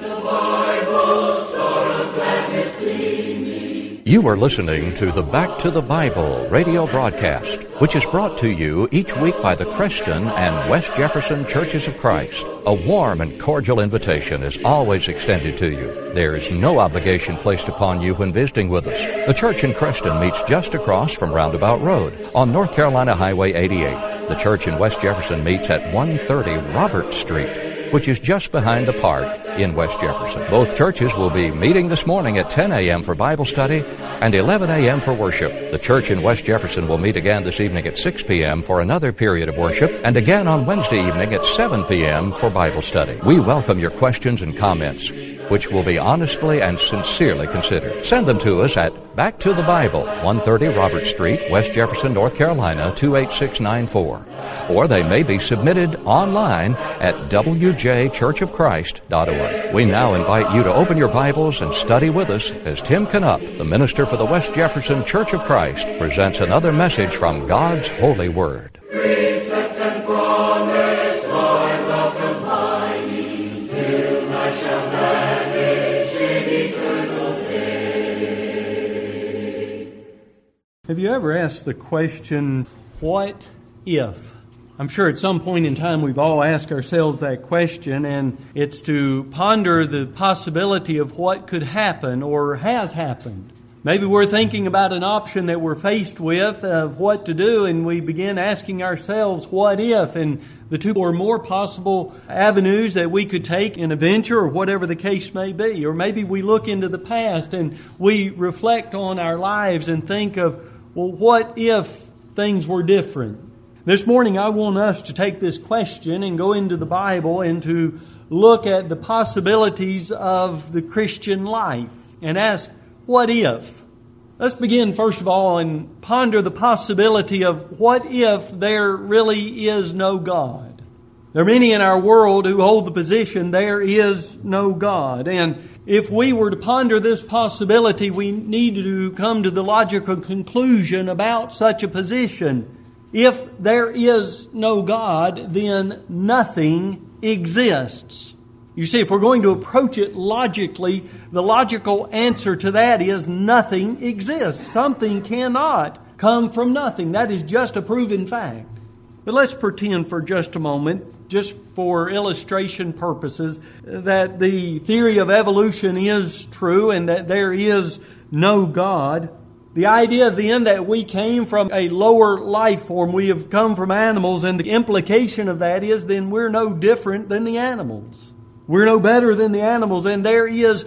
You are listening to the Back to the Bible radio broadcast, which is brought to you each week by the Creston and West Jefferson Churches of Christ. A warm and cordial invitation is always extended to you. There is no obligation placed upon you when visiting with us. The church in Creston meets just across from Roundabout Road on North Carolina Highway 88. The church in West Jefferson meets at 130 Robert Street, which is just behind the park in West Jefferson. Both churches will be meeting this morning at 10 a.m. for Bible study and 11 a.m. for worship. The church in West Jefferson will meet again this evening at 6 p.m. for another period of worship, and again on Wednesday evening at 7 p.m. for Bible study. We welcome your questions and comments, which will be honestly and sincerely considered. Send them to us at Back to the Bible, 130 Robert Street, West Jefferson, North Carolina, 28694. Or they may be submitted online at wjchurchofchrist.org. We now invite you to open your Bibles and study with us as Tim Canup, the minister for the West Jefferson Church of Christ, presents another message from God's holy word. Precept and promise, Lord, love combining, till I shall vanish in eternal day. Have you ever asked the question, what if? I'm sure at some point in time we've all asked ourselves that question, and it's to ponder the possibility of what could happen or has happened. Maybe we're thinking about an option that we're faced with of what to do, and we begin asking ourselves, what if? And the two or more possible avenues that we could take in a venture or whatever the case may be. Or maybe we look into the past and we reflect on our lives and think of, well, what if things were different? This morning I want us to take this question and go into the Bible and to look at the possibilities of the Christian life and ask, what if? Let's begin first of all and ponder the possibility of what if there really is no God. There are many in our world who hold the position there is no God. And if we were to ponder this possibility, we need to come to the logical conclusion about such a position. If there is no God, then nothing exists. You see, if we're going to approach it logically, the logical answer to that is nothing exists. Something cannot come from nothing. That is just a proven fact. But let's pretend for just a moment, just for illustration purposes, that the theory of evolution is true and that there is no God. The idea then that we came from a lower life form, we have come from animals, and the implication of that is then we're no different than the animals. We're no better than the animals, and there is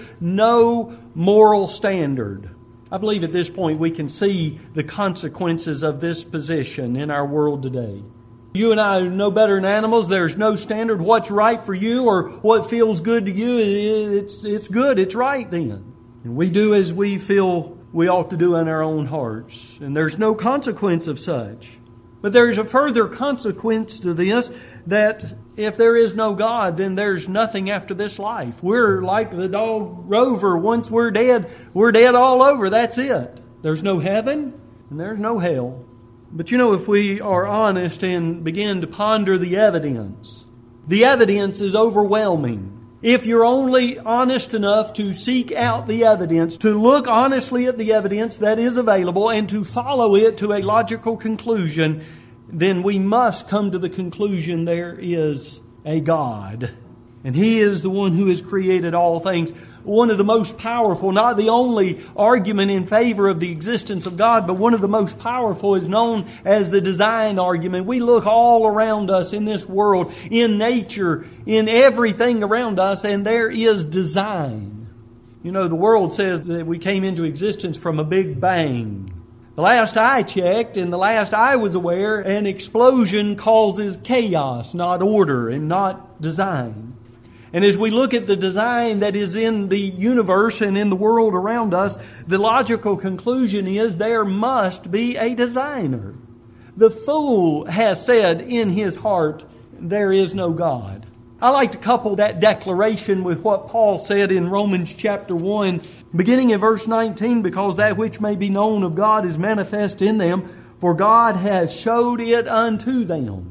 no moral standard. I believe at this point we can see the consequences of this position in our world today. You and I are no better than animals. There's no standard. What's right for you or what feels good to you, it's good, it's right then. And we do as we feel we ought to do in our own hearts. And there's no consequence of such. But there's a further consequence to this, that if there is no God, then there's nothing after this life. We're like the dog Rover. Once we're dead all over. That's it. There's no heaven and there's no hell. But you know, if we are honest and begin to ponder the evidence is overwhelming. If you're only honest enough to seek out the evidence, to look honestly at the evidence that is available and to follow it to a logical conclusion, then we must come to the conclusion there is a God. And He is the one who has created all things. One of the most powerful, not the only argument in favor of the existence of God, but one of the most powerful is known as the design argument. We look all around us in this world, in nature, in everything around us, and there is design. You know, the world says that we came into existence from a big bang. The last I checked and the last I was aware, an explosion causes chaos, not order and not design. And as we look at the design that is in the universe and in the world around us, the logical conclusion is there must be a designer. The fool has said in his heart, there is no God. I like to couple that declaration with what Paul said in Romans chapter 1, beginning in verse 19, because that which may be known of God is manifest in them, for God has showed it unto them.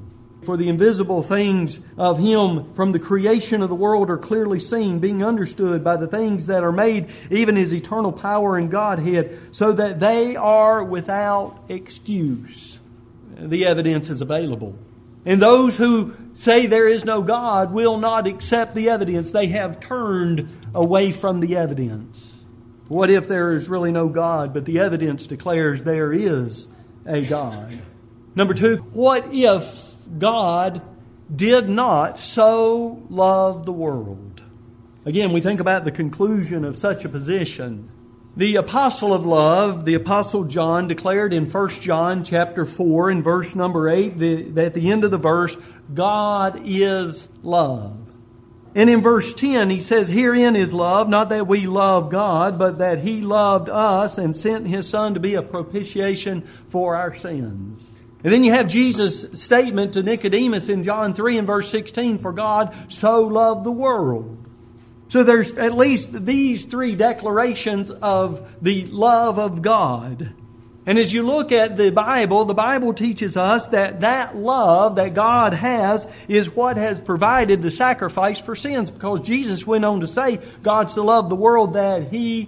For the invisible things of Him from the creation of the world are clearly seen, being understood by the things that are made, even His eternal power and Godhead, so that they are without excuse. The evidence is available. And those who say there is no God will not accept the evidence. They have turned away from the evidence. What if there is really no God, but the evidence declares there is a God? Number two, what if God did not so love the world? Again, we think about the conclusion of such a position. The apostle of love, the apostle John, declared in 1 John chapter 4 in verse number 8, at the end of the verse, God is love. And in verse 10, he says, herein is love, not that we love God, but that He loved us and sent His Son to be a propitiation for our sins. And then you have Jesus' statement to Nicodemus in John 3 and verse 16, for God so loved the world. So there's at least these three declarations of the love of God. And as you look at the Bible teaches us that love that God has is what has provided the sacrifice for sins. Because Jesus went on to say, God so loved the world that He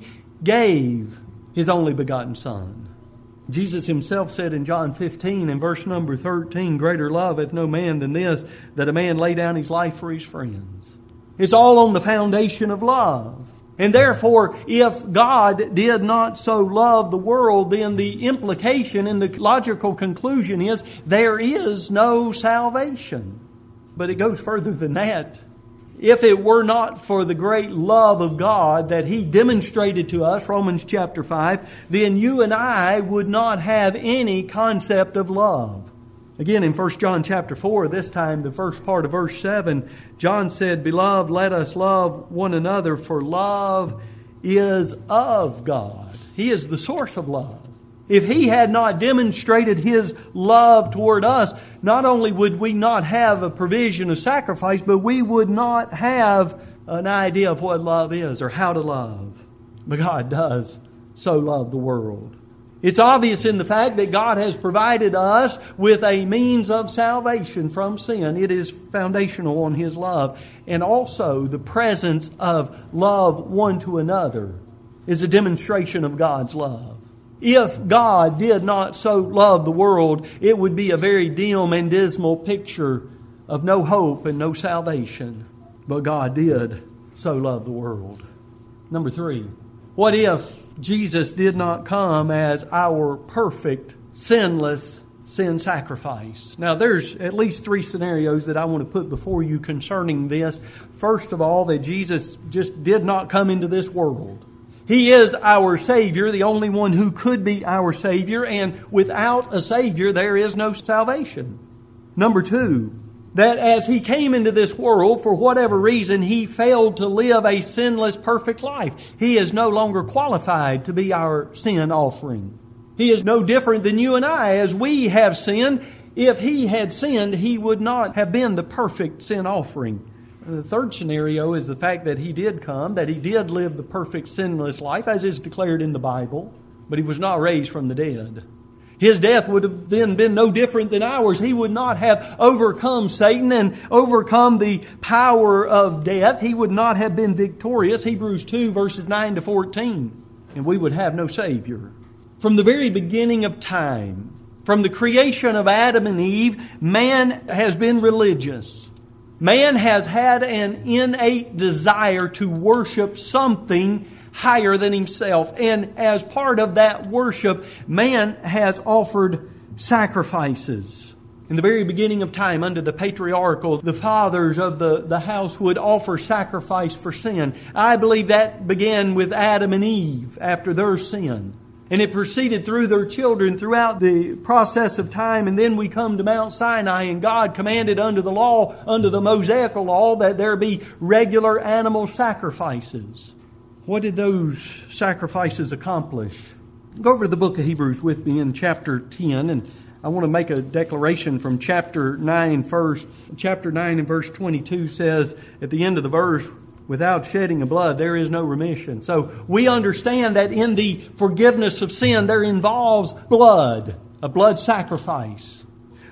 gave His only begotten Son. Jesus Himself said in John 15 and verse number 13, greater love hath no man than this, that a man lay down his life for his friends. It's all on the foundation of love. And therefore, if God did not so love the world, then the implication and the logical conclusion is there is no salvation. But it goes further than that. If it were not for the great love of God that He demonstrated to us, Romans chapter 5, then you and I would not have any concept of love. Again, in 1 John chapter 4, this time the first part of verse 7, John said, Beloved, let us love one another, for love is of God. He is the source of love. If He had not demonstrated His love toward us, not only would we not have a provision of sacrifice, but we would not have an idea of what love is or how to love. But God does so love the world. It's obvious in the fact that God has provided us with a means of salvation from sin. It is foundational on His love. And also the presence of love one to another is a demonstration of God's love. If God did not so love the world, it would be a very dim and dismal picture of no hope and no salvation. But God did so love the world. Number three, what if Jesus did not come as our perfect, sinless sin sacrifice? Now, there's at least three scenarios that I want to put before you concerning this. First of all, that Jesus just did not come into this world. He is our Savior, the only one who could be our Savior, and without a Savior, there is no salvation. Number two, that as He came into this world, for whatever reason, He failed to live a sinless, perfect life. He is no longer qualified to be our sin offering. He is no different than you and I. As we have sinned, if He had sinned, He would not have been the perfect sin offering. The third scenario is the fact that He did come, that He did live the perfect sinless life, as is declared in the Bible, but He was not raised from the dead. His death would have then been no different than ours. He would not have overcome Satan and overcome the power of death. He would not have been victorious. Hebrews 2 verses 9 to 14. And we would have no Savior. From the very beginning of time, from the creation of Adam and Eve, man has been religious. Man has had an innate desire to worship something higher than himself. And as part of that worship, man has offered sacrifices. In the very beginning of time, under the patriarchal, the fathers of the house would offer sacrifice for sin. I believe that began with Adam and Eve after their sin. And it proceeded through their children throughout the process of time. And then we come to Mount Sinai, and God commanded under the law, under the Mosaical law, that there be regular animal sacrifices. What did those sacrifices accomplish? Go over to the book of Hebrews with me in chapter 10, and I want to make a declaration from chapter 9 first. Chapter 9 and verse 22 says, at the end of the verse, without shedding of blood, there is no remission. So we understand that in the forgiveness of sin, there involves blood, a blood sacrifice.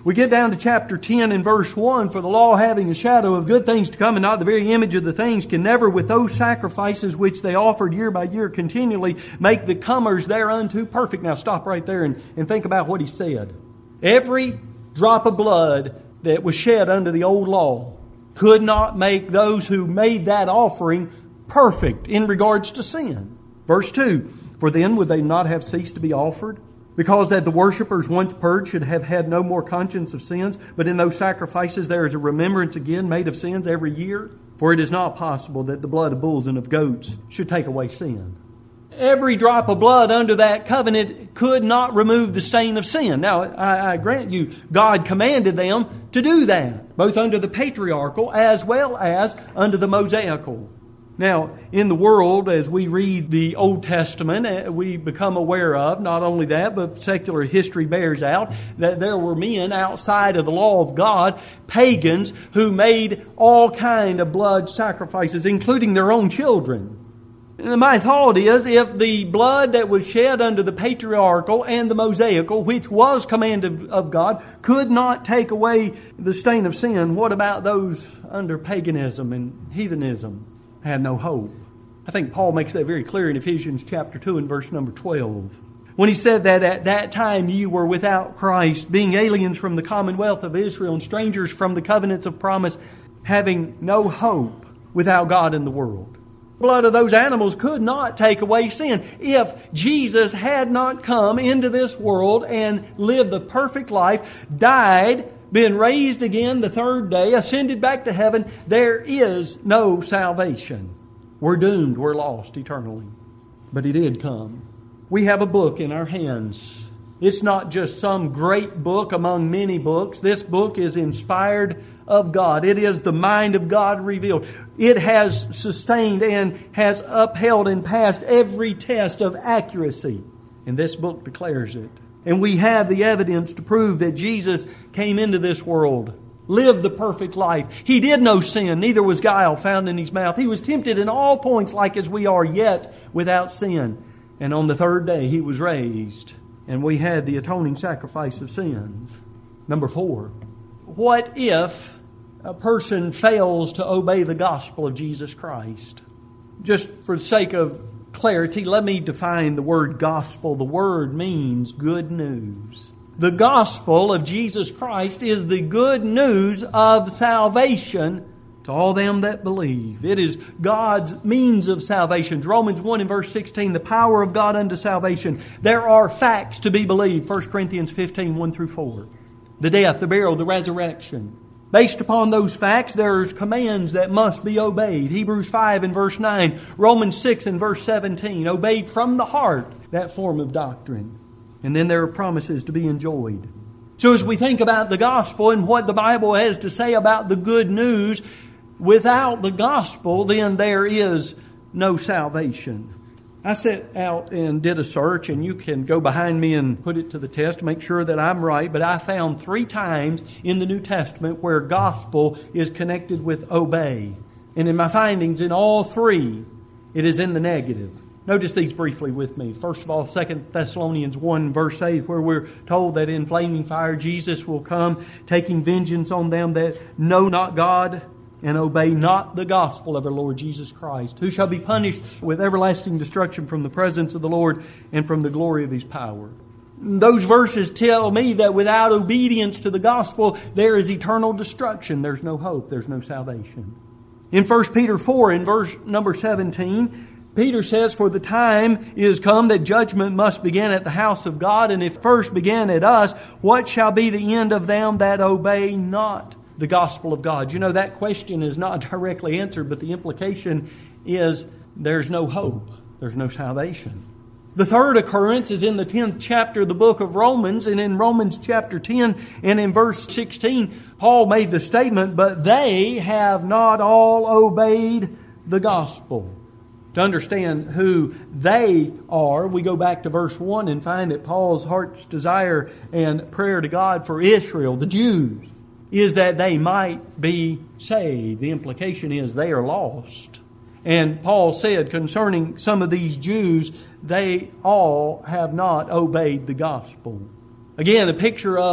We get down to chapter 10 and verse 1, for the law having a shadow of good things to come and not the very image of the things can never with those sacrifices which they offered year by year continually make the comers thereunto perfect. Now stop right there and think about what he said. Every drop of blood that was shed under the old law could not make those who made that offering perfect in regards to sin. Verse 2, for then would they not have ceased to be offered? Because that the worshippers once purged should have had no more conscience of sins, but in those sacrifices there is a remembrance again made of sins every year. For it is not possible that the blood of bulls and of goats should take away sin. Every drop of blood under that covenant could not remove the stain of sin. Now, I grant you, God commanded them to do that, both under the patriarchal as well as under the Mosaical. Now, in the world, as we read the Old Testament, we become aware of, not only that, but secular history bears out, that there were men outside of the law of God, pagans, who made all kind of blood sacrifices, including their own children. And my thought is, if the blood that was shed under the patriarchal and the Mosaical, which was command of God, could not take away the stain of sin, what about those under paganism and heathenism? Had no hope. I think Paul makes that very clear in Ephesians chapter 2 and verse number 12. When he said that at that time you were without Christ, being aliens from the commonwealth of Israel and strangers from the covenants of promise, having no hope without God in the world. The blood of those animals could not take away sin. If Jesus had not come into this world and lived the perfect life, died, been raised again the third day, ascended back to heaven, there is no salvation. We're doomed. We're lost eternally. But He did come. We have a book in our hands. It's not just some great book among many books. This book is inspired of God. It is the mind of God revealed. It has sustained and has upheld and passed every test of accuracy. And this book declares it. And we have the evidence to prove that Jesus came into this world, lived the perfect life. He did no sin, neither was guile found in His mouth. He was tempted in all points like as we are, yet without sin. And on the third day He was raised, and we had the atoning sacrifice of sins. Number 4, what if a person fails to obey the gospel of Jesus Christ? Just for the sake of clarity, let me define the word gospel. The word means good news. The gospel of Jesus Christ is the good news of salvation to all them that believe. It is God's means of salvation. Romans 1 and verse 16, the power of God unto salvation. There are facts to be believed. 1 Corinthians 15, 1 through 4. The death, the burial, the resurrection. Based upon those facts, there's commands that must be obeyed. Hebrews 5 and verse 9, Romans 6 and verse 17, obeyed from the heart, that form of doctrine. And then there are promises to be enjoyed. So as we think about the gospel and what the Bible has to say about the good news, without the gospel, then there is no salvation. I set out and did a search, and you can go behind me and put it to the test to make sure that I'm right, but I found 3 times in the New Testament where gospel is connected with obey. And in my findings, in all 3, it is in the negative. Notice these briefly with me. First of all, 2 Thessalonians 1 verse 8, where we're told that in flaming fire Jesus will come, taking vengeance on them that know not God and obey not the gospel of our Lord Jesus Christ, who shall be punished with everlasting destruction from the presence of the Lord and from the glory of His power. Those verses tell me that without obedience to the gospel, there is eternal destruction. There's no hope. There's no salvation. In 1 Peter 4, in verse number 17, Peter says, for the time is come that judgment must begin at the house of God, and if first began at us, what shall be the end of them that obey not the gospel of God? You know, that question is not directly answered, but the implication is there's no hope. There's no salvation. The third occurrence is in the 10th chapter of the book of Romans, and in Romans chapter 10 and in verse 16, Paul made the statement, but they have not all obeyed the gospel. To understand who they are, we go back to verse 1 and find that Paul's heart's desire and prayer to God for Israel, the Jews, is that they might be saved. The implication is they are lost. And Paul said concerning some of these Jews, they all have not obeyed the gospel. Again, a picture of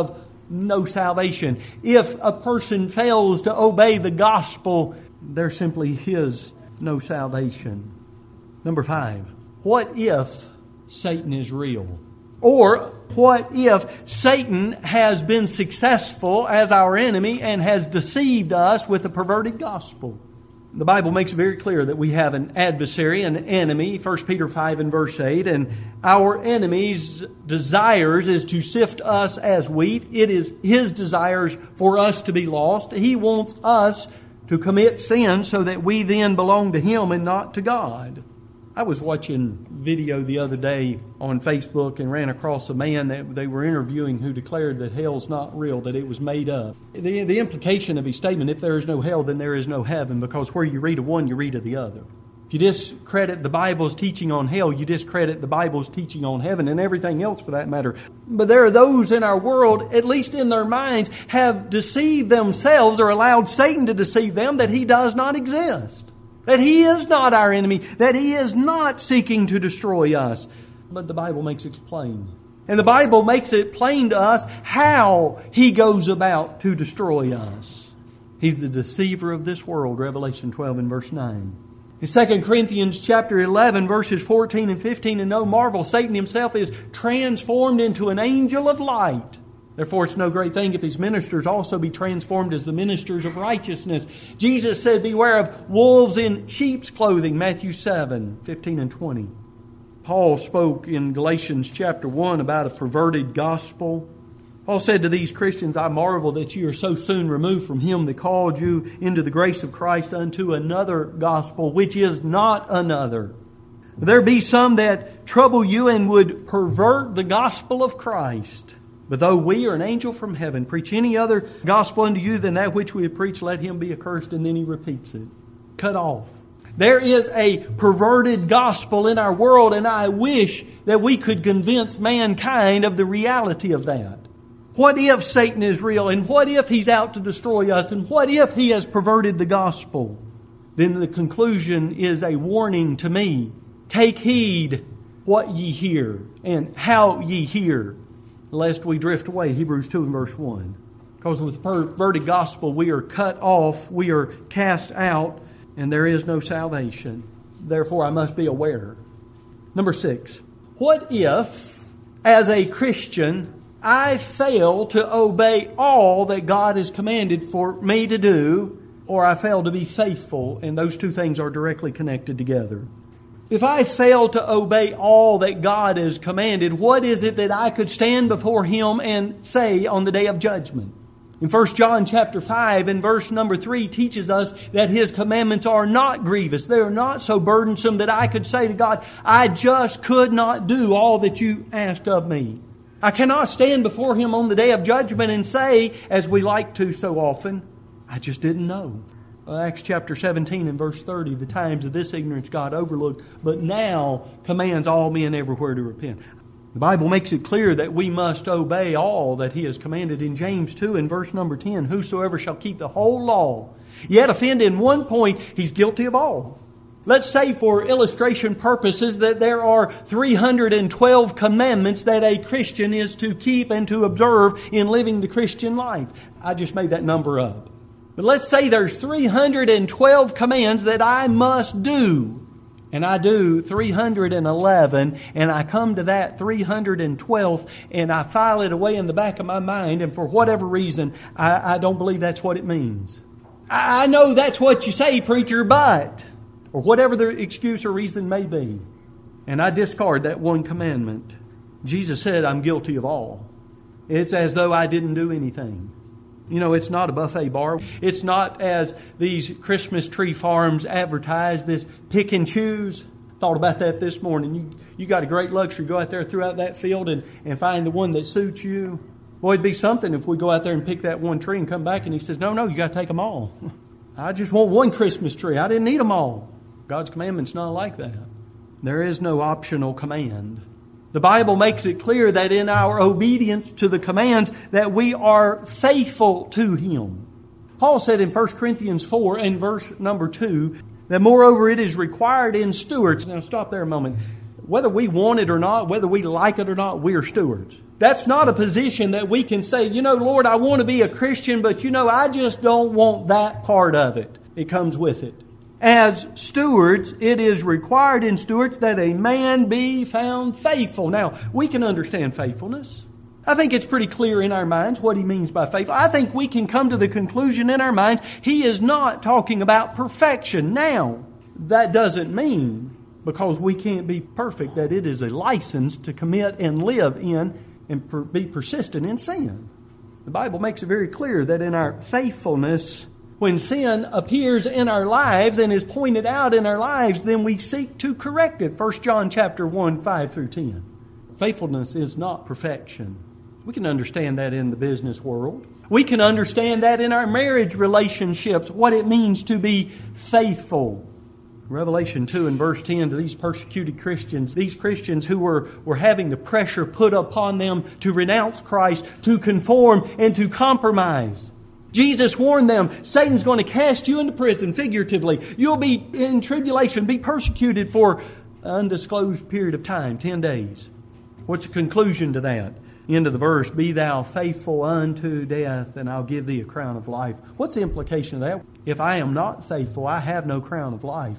no salvation. If a person fails to obey the gospel, there simply is no salvation. Number 5, what if Satan is real? Or what if Satan has been successful as our enemy and has deceived us with a perverted gospel? The Bible makes it very clear that we have an adversary, an enemy, 1 Peter 5 and verse 8, and our enemy's desires is to sift us as wheat. It is his desires for us to be lost. He wants us to commit sin so that we then belong to him and not to God. I was watching video the other day on Facebook and ran across a man that they were interviewing who declared that hell's not real, that it was made up. The implication of his statement, if there is no hell, then there is no heaven, because where you read of one, you read of the other. If you discredit the Bible's teaching on hell, you discredit the Bible's teaching on heaven and everything else for that matter. But there are those in our world, at least in their minds, have deceived themselves or allowed Satan to deceive them that he does not exist. That he is not our enemy. That he is not seeking to destroy us. But the Bible makes it plain. And the Bible makes it plain to us how he goes about to destroy us. He's the deceiver of this world, Revelation 12 and verse 9. In 2 Corinthians chapter 11, verses 14 and 15, and no marvel, Satan himself is transformed into an angel of light. Therefore, it's no great thing if his ministers also be transformed as the ministers of righteousness. Jesus said, beware of wolves in sheep's clothing, Matthew 7, 15 and 20. Paul spoke in Galatians chapter 1 about a perverted gospel. Paul said to these Christians, I marvel that you are so soon removed from him that called you into the grace of Christ unto another gospel, which is not another. There be some that trouble you and would pervert the gospel of Christ. But though we or an angel from heaven preach any other gospel unto you than that which we have preached, let him be accursed. And then he repeats it. Cut off. There is a perverted gospel in our world, and I wish that we could convince mankind of the reality of that. What if Satan is real? And what if he's out to destroy us? And what if he has perverted the gospel? Then the conclusion is a warning to me. Take heed what ye hear and how ye hear, lest we drift away. Hebrews 2 and verse 1. Because with the perverted gospel we are cut off, we are cast out, and there is no salvation. Therefore I must be aware. Number 6. What if, as a Christian, I fail to obey all that God has commanded for me to do, or I fail to be faithful, and those two things are directly connected together? If I fail to obey all that God has commanded, what is it that I could stand before Him and say on the day of judgment? In 1 John chapter 5 and verse number 3 teaches us that His commandments are not grievous. They are not so burdensome that I could say to God, I just could not do all that you asked of me. I cannot stand before Him on the day of judgment and say, as we like to so often, I just didn't know. Acts chapter 17 and verse 30, the times of this ignorance God overlooked, but now commands all men everywhere to repent. The Bible makes it clear that we must obey all that He has commanded. In James 2 and verse number 10, whosoever shall keep the whole law, yet offend in one point, he's guilty of all. Let's say for illustration purposes that there are 312 commandments that a Christian is to keep and to observe in living the Christian life. I just made that number up. But let's say there's 312 commands that I must do. And I do 311, and I come to that 312th, and I file it away in the back of my mind, and for whatever reason, I don't believe that's what it means. I know that's what you say, preacher, but, or whatever the excuse or reason may be, and I discard that one commandment. Jesus said, I'm guilty of all. It's as though I didn't do anything. You know, it's not a buffet bar. It's not as these Christmas tree farms advertise, this pick and choose. Thought about that this morning. You got a great luxury. Go out there throughout that field and find the one that suits you. Boy, it'd be something if we go out there and pick that one tree and come back and He says, no, you got to take them all. I just want one Christmas tree. I didn't need them all. God's commandment's not like that. There is no optional command. The Bible makes it clear that in our obedience to the commands that we are faithful to Him. Paul said in 1 Corinthians 4 and verse number 2 that moreover it is required in stewards. Now stop there a moment. Whether we want it or not, whether we like it or not, we are stewards. That's not a position that we can say, Lord, I want to be a Christian, but I just don't want that part of it. It comes with it. As stewards, it is required in stewards that a man be found faithful. Now, we can understand faithfulness. I think it's pretty clear in our minds what he means by faithful. I think we can come to the conclusion in our minds he is not talking about perfection. Now, that doesn't mean, because we can't be perfect, that it is a license to commit and live in and be persistent in sin. The Bible makes it very clear that in our faithfulness, when sin appears in our lives and is pointed out in our lives, then we seek to correct it. 1 John chapter 1, 5 through 10. Faithfulness is not perfection. We can understand that in the business world. We can understand that in our marriage relationships, what it means to be faithful. Revelation 2 and verse 10, to these persecuted Christians, these Christians who were having the pressure put upon them to renounce Christ, to conform and to compromise. Jesus warned them, Satan's going to cast you into prison, figuratively. You'll be in tribulation, be persecuted for an undisclosed period of time, 10 days. What's the conclusion to that? End of the verse, be thou faithful unto death, and I'll give thee a crown of life. What's the implication of that? If I am not faithful, I have no crown of life.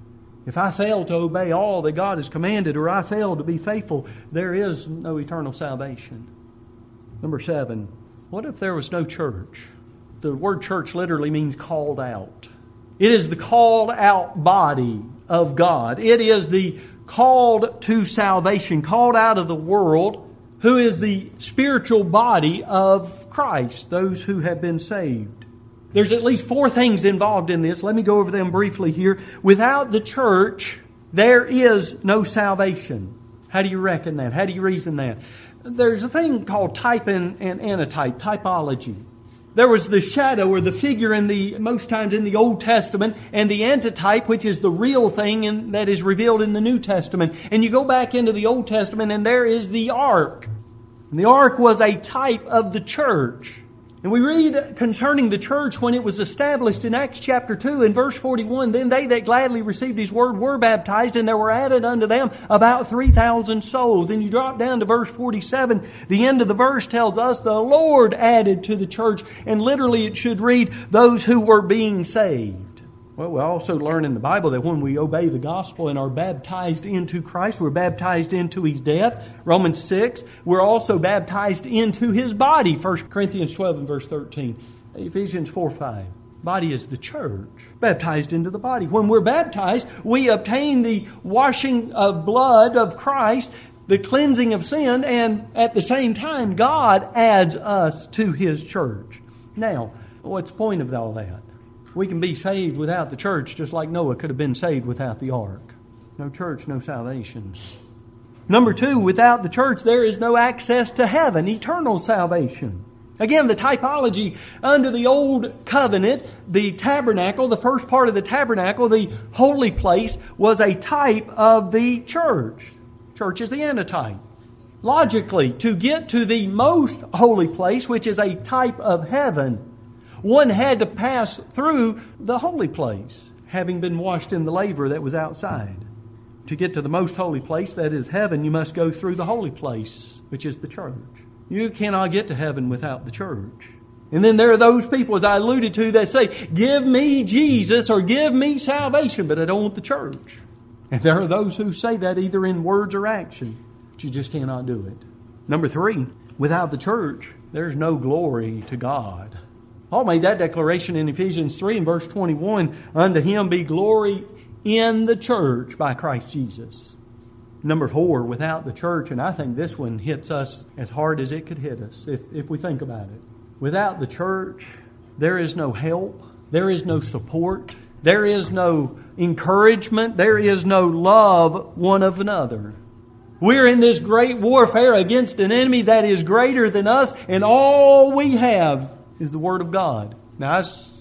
If I fail to obey all that God has commanded, or I fail to be faithful, there is no eternal salvation. Number 7, what if there was no church? The word church literally means called out. It is the called out body of God. It is the called to salvation, called out of the world, who is the spiritual body of Christ, those who have been saved. There's at least 4 things involved in this. Let me go over them briefly here. Without the church, there is no salvation. How do you reckon that? How do you reason that? There's a thing called type and antitype, typology. There was the shadow or the figure most times in the Old Testament, and the antitype, which is the real thing that is revealed in the New Testament. And you go back into the Old Testament and there is the ark. And the ark was a type of the church. And we read concerning the church when it was established in Acts chapter 2 and verse 41, then they that gladly received His word were baptized, and there were added unto them about 3,000 souls. And you drop down to verse 47, the end of the verse tells us the Lord added to the church, and literally it should read, those who were being saved. Well, we also learn in the Bible that when we obey the gospel and are baptized into Christ, we're baptized into His death. Romans 6, we're also baptized into His body. 1 Corinthians 12 and verse 13. Ephesians 4, 5. Body is the church. Baptized into the body. When we're baptized, we obtain the washing of blood of Christ, the cleansing of sin, and at the same time, God adds us to His church. Now, what's the point of all that? We can be saved without the church, just like Noah could have been saved without the ark. No church, no salvation. Number 2, without the church, there is no access to heaven, eternal salvation. Again, the typology under the old covenant, the tabernacle, the first part of the tabernacle, the holy place, was a type of the church. Church is the antitype. Logically, to get to the most holy place, which is a type of heaven, one had to pass through the holy place, having been washed in the laver that was outside. To get to the most holy place, that is heaven, you must go through the holy place, which is the church. You cannot get to heaven without the church. And then there are those people, as I alluded to, that say, give me Jesus or give me salvation, but I don't want the church. And there are those who say that either in words or action, but you just cannot do it. Number 3, without the church, there's no glory to God. Paul made that declaration in Ephesians 3 and verse 21. Unto Him be glory in the church by Christ Jesus. Number 4, without the church, and I think this one hits us as hard as it could hit us if we think about it. Without the church, there is no help. There is no support. There is no encouragement. There is no love one of another. We're in this great warfare against an enemy that is greater than us, and all we have is the Word of God. Now,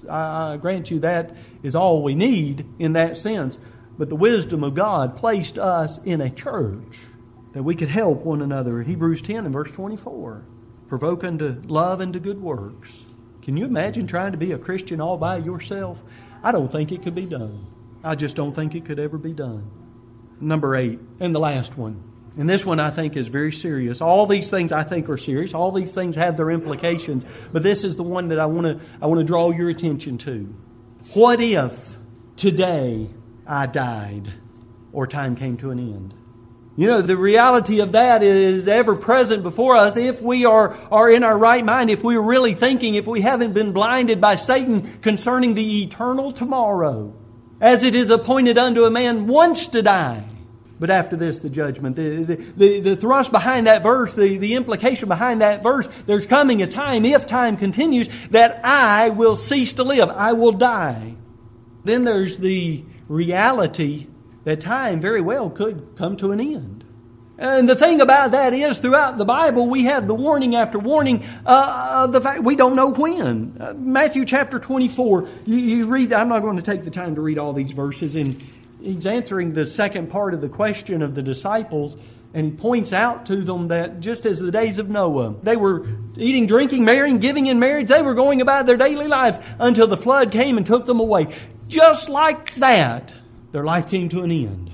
I grant you that is all we need in that sense. But the wisdom of God placed us in a church that we could help one another. Hebrews 10 and verse 24. Provoke unto love and to good works. Can you imagine trying to be a Christian all by yourself? I don't think it could be done. I just don't think it could ever be done. Number 8, and the last one. And this one I think is very serious. All these things I think are serious. All these things have their implications. But this is the one that I want to draw your attention to. What if today I died or time came to an end? You know, the reality of that is ever present before us if we are in our right mind, if we are really thinking, if we haven't been blinded by Satan concerning the eternal tomorrow. As it is appointed unto a man once to die, but after this the judgment. The thrust behind that verse, the implication behind that verse, there's coming a time, if time continues, that I will cease to live. I will die. Then there's the reality that time very well could come to an end. And the thing about that is, throughout the Bible, we have the warning after warning of the fact we don't know when. Matthew chapter 24, you read, I'm not going to take the time to read all these verses, and he's answering the second part of the question of the disciples, and he points out to them that just as the days of Noah, they were eating, drinking, marrying, giving in marriage, they were going about their daily lives until the flood came and took them away. Just like that, their life came to an end.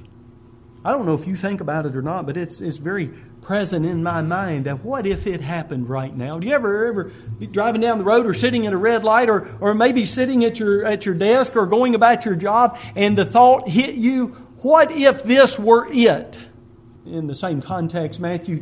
I don't know if you think about it or not, but it's very present in my mind that what if it happened right now? Do you ever be driving down the road or sitting at a red light or maybe sitting at your desk or going about your job and the thought hit you, what if this were it? In the same context, Matthew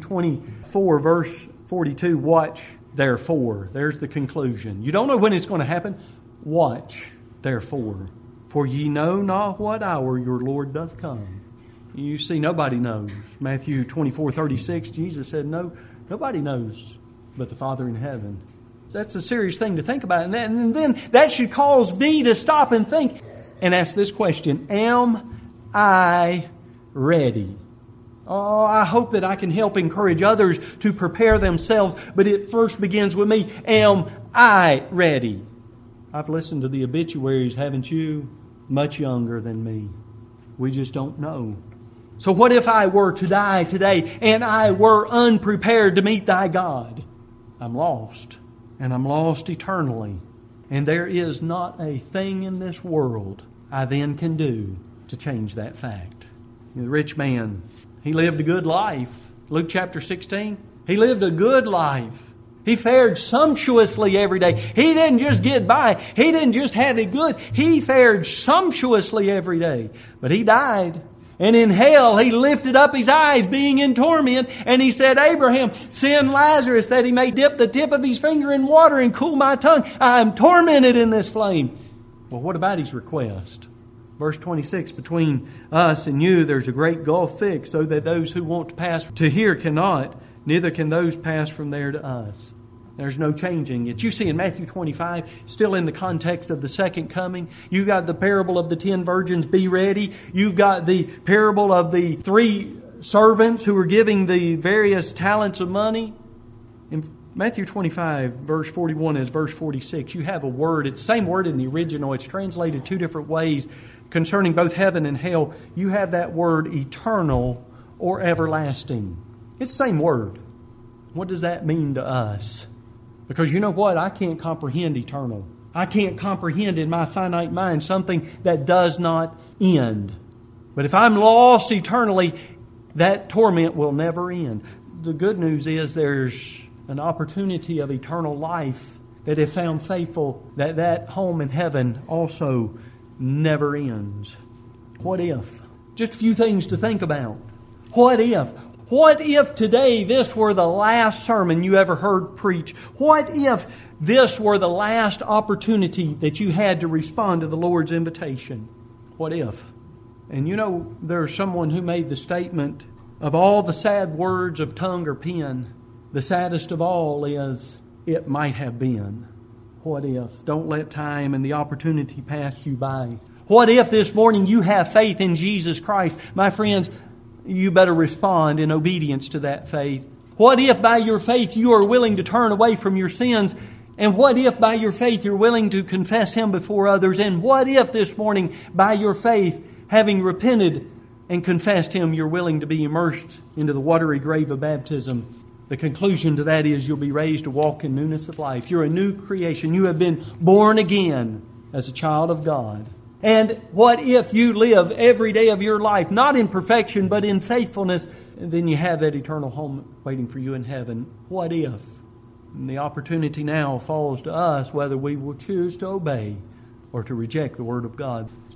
24 verse 42, watch therefore. There's the conclusion. You don't know when it's going to happen. Watch therefore. For ye know not what hour your Lord doth come. You see, nobody knows. Matthew 24:36, Jesus said, no, nobody knows but the Father in heaven. That's a serious thing to think about. And then that should cause me to stop and think and ask this question, am I ready? Oh, I hope that I can help encourage others to prepare themselves, but it first begins with me. Am I ready? I've listened to the obituaries, haven't you? Much younger than me. We just don't know. So what if I were to die today and I were unprepared to meet thy God? I'm lost. And I'm lost eternally. And there is not a thing in this world I then can do to change that fact. The rich man, he lived a good life. Luke chapter 16, he lived a good life. He fared sumptuously every day. He didn't just get by. He didn't just have it good. He fared sumptuously every day. But he died. And in hell, he lifted up his eyes being in torment. And he said, Abraham, send Lazarus that he may dip the tip of his finger in water and cool my tongue. I am tormented in this flame. Well, what about his request? Verse 26, between us and you, there's a great gulf fixed, so that those who want to pass to here cannot, neither can those pass from there to us. There's no changing it. You see in Matthew 25, still in the context of the second coming, you've got the parable of the 10 virgins, be ready. You've got the parable of the 3 servants who were giving the various talents of money. In Matthew 25, verse 41 is verse 46. You have a word. It's the same word in the original. It's translated 2 different ways concerning both heaven and hell. You have that word eternal or everlasting. It's the same word. What does that mean to us? Because you know what? I can't comprehend eternal. I can't comprehend in my finite mind something that does not end. But if I'm lost eternally, that torment will never end. The good news is there's an opportunity of eternal life that if found faithful, that home in heaven also never ends. What if? Just a few things to think about. What if? What if today this were the last sermon you ever heard preached? What if this were the last opportunity that you had to respond to the Lord's invitation? What if? And you know, there's someone who made the statement, of all the sad words of tongue or pen, the saddest of all is, it might have been. What if? Don't let time and the opportunity pass you by. What if this morning you have faith in Jesus Christ? My friends, you better respond in obedience to that faith. What if by your faith you are willing to turn away from your sins? And what if by your faith you're willing to confess Him before others? And what if this morning by your faith, having repented and confessed Him, you're willing to be immersed into the watery grave of baptism? The conclusion to that is you'll be raised to walk in newness of life. You're a new creation. You have been born again as a child of God. And what if you live every day of your life, not in perfection, but in faithfulness then you have that eternal home waiting for you in heaven. What if? And the opportunity now falls to us whether we will choose to obey or to reject the Word of God.